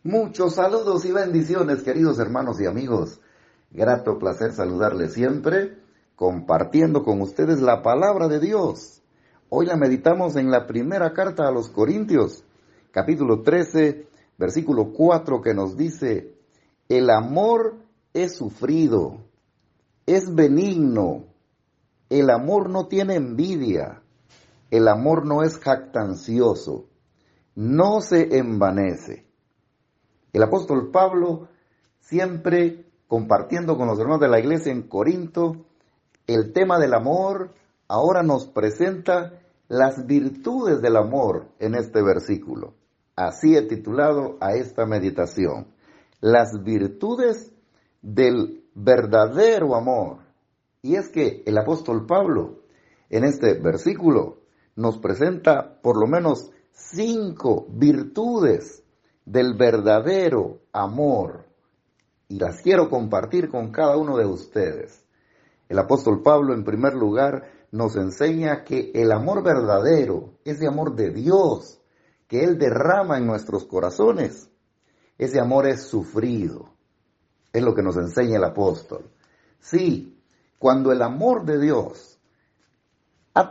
Muchos saludos y bendiciones, queridos hermanos y amigos. Grato placer saludarles siempre, compartiendo con ustedes la palabra de Dios. Hoy la meditamos en la primera carta a los Corintios, capítulo 13, versículo 4, que nos dice: el amor es sufrido, es benigno, el amor no tiene envidia, el amor no es jactancioso, no se envanece. El apóstol Pablo, siempre compartiendo con los hermanos de la iglesia en Corinto el tema del amor, ahora nos presenta las virtudes del amor en este versículo. Así he titulado a esta meditación: las virtudes del verdadero amor. Y es que el apóstol Pablo en este versículo nos presenta por lo menos 5 virtudes del verdadero amor, y las quiero compartir con cada uno de ustedes. El apóstol Pablo, en primer lugar, nos enseña que el amor verdadero, ese amor de Dios que Él derrama en nuestros corazones, ese amor es sufrido. Es lo que nos enseña el apóstol. Sí, cuando el amor de Dios ha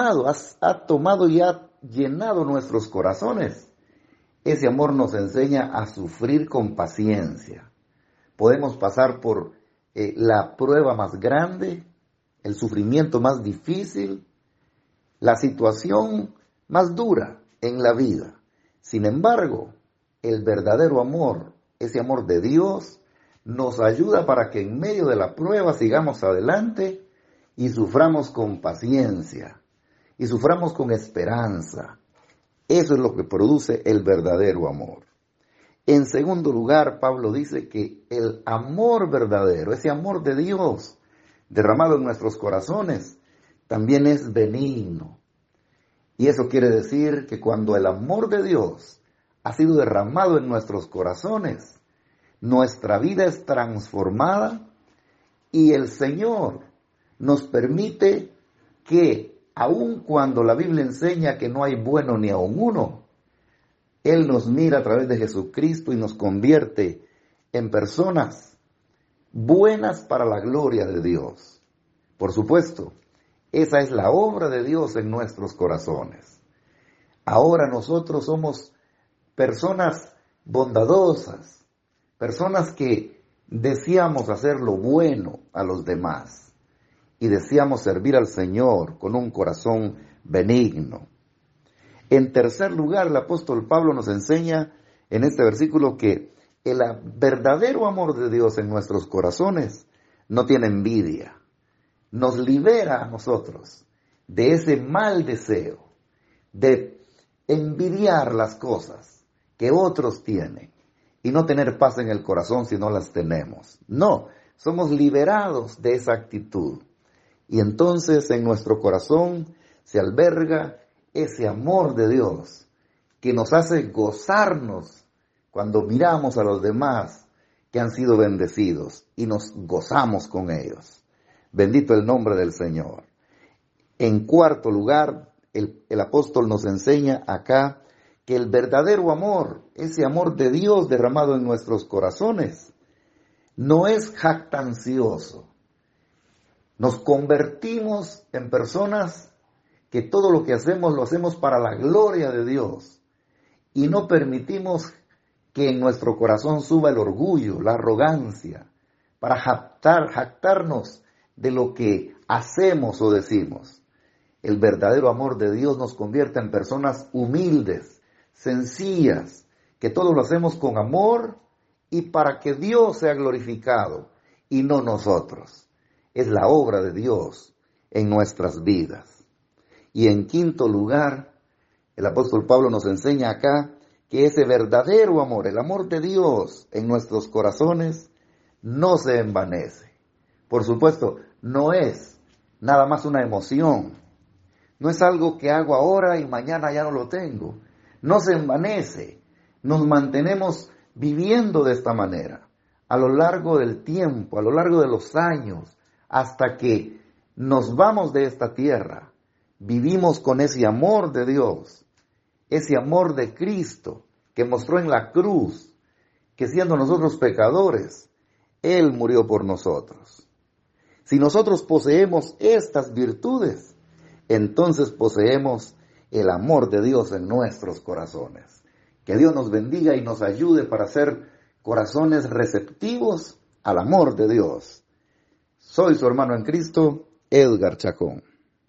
tomado y ha llenado nuestros corazones, ese amor nos enseña a sufrir con paciencia. Podemos pasar por la prueba más grande, el sufrimiento más difícil, la situación más dura en la vida. Sin embargo, el verdadero amor, ese amor de Dios, nos ayuda para que en medio de la prueba sigamos adelante y suframos con paciencia y suframos con esperanza. Eso es lo que produce el verdadero amor. En segundo lugar, Pablo dice que el amor verdadero, ese amor de Dios derramado en nuestros corazones, también es benigno. Y eso quiere decir que cuando el amor de Dios ha sido derramado en nuestros corazones, nuestra vida es transformada y el Señor nos permite que, aun cuando la Biblia enseña que no hay bueno ni aun uno, Él nos mira a través de Jesucristo y nos convierte en personas buenas para la gloria de Dios. Por supuesto, esa es la obra de Dios en nuestros corazones. Ahora nosotros somos personas bondadosas, personas que deseamos hacer lo bueno a los demás y deseamos servir al Señor con un corazón benigno. En tercer lugar, el apóstol Pablo nos enseña en este versículo que el verdadero amor de Dios en nuestros corazones no tiene envidia. Nos libera a nosotros de ese mal deseo de envidiar las cosas que otros tienen y no tener paz en el corazón si no las tenemos. No, somos liberados de esa actitud. Y entonces en nuestro corazón se alberga ese amor de Dios que nos hace gozarnos cuando miramos a los demás que han sido bendecidos y nos gozamos con ellos. Bendito el nombre del Señor. En cuarto lugar, el apóstol nos enseña acá que el verdadero amor, ese amor de Dios derramado en nuestros corazones, no es jactancioso. Nos convertimos en personas que todo lo que hacemos lo hacemos para la gloria de Dios y no permitimos que en nuestro corazón suba el orgullo, la arrogancia, para jactarnos de lo que hacemos o decimos. El verdadero amor de Dios nos convierte en personas humildes, sencillas, que todo lo hacemos con amor y para que Dios sea glorificado y no nosotros. Es la obra de Dios en nuestras vidas. Y en quinto lugar, el apóstol Pablo nos enseña acá que ese verdadero amor, el amor de Dios en nuestros corazones, no se envanece. Por supuesto, no es nada más una emoción. No es algo que hago ahora y mañana ya no lo tengo. No se envanece. Nos mantenemos viviendo de esta manera a lo largo del tiempo, a lo largo de los años, hasta que nos vamos de esta tierra. Vivimos con ese amor de Dios, ese amor de Cristo que mostró en la cruz, que siendo nosotros pecadores, Él murió por nosotros. Si nosotros poseemos estas virtudes, entonces poseemos el amor de Dios en nuestros corazones. Que Dios nos bendiga y nos ayude para ser corazones receptivos al amor de Dios. Soy su hermano en Cristo, Edgar Chacón.